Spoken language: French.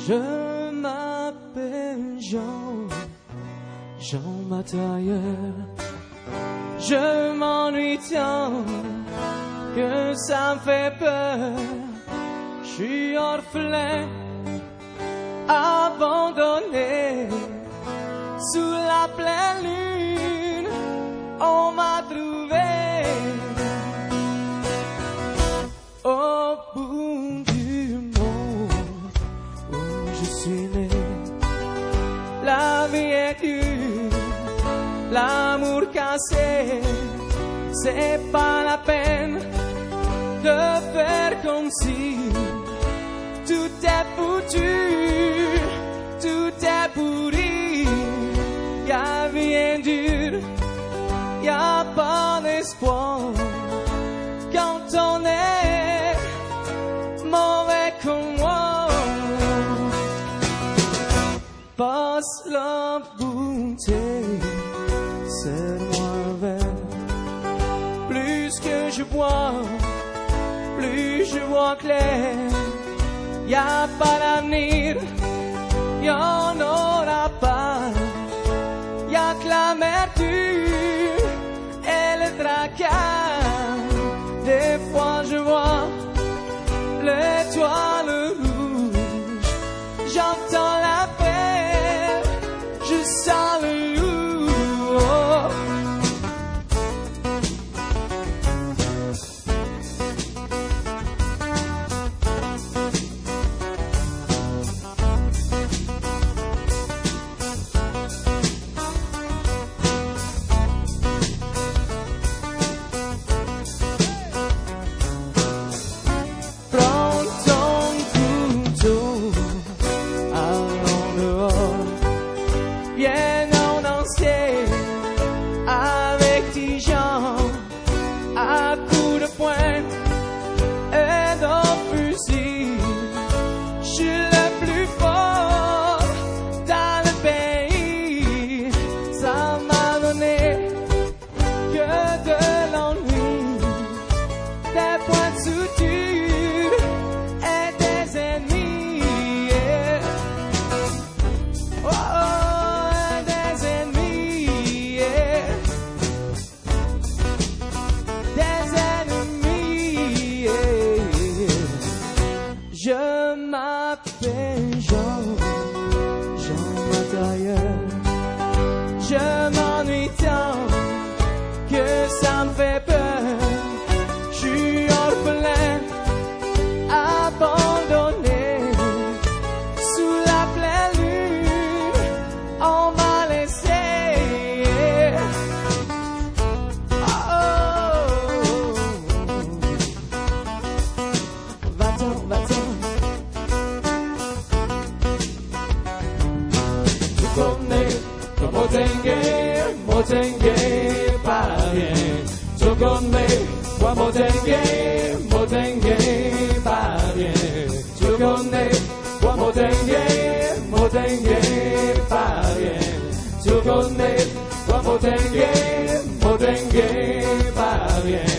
Je m'appelle Jean Matailleur. Je m'ennuie tant que ça me fait peur. Je suis orphelin, abandonné, sous la pleine lune, on m'a trouvé. Au bout du monde où je suis né, la vie est dure, l'amour cassé, c'est pas la peine de faire comme si tout est foutu, tout est pourri. Y'a rien dur, y'a pas d'espoir quand on est mauvais comme moi. Passe la bouteille, serre-moi un verre. Plus que je bois, plus je vois clair. Y'a pas d'avenir, y'en aura pas. Y'a que l'amertume et le tracas. Des fois je vois l'étoile rouge, j'entends l'appel, je sens le loup. Avec 10 gens à coups de poing et de fusil, je suis le plus fort dans le pays. Ça m'a donné que de l'ennui, des points de suture et des ennemis. Yeah. Oh, des ennemis. Yeah. Je m'appelle Jean Matailleur. Je m'ennuie tant que ça me fait peur. Je suis orphelin, abandonné, sous la pleine lune, on m'a laissé. Va-t'en. Motengue, pas rien. Tu connais, moi motengue, pas rien. Tu connais, moi motengue, pas rien. Tu connais, moi motengue, pas rien.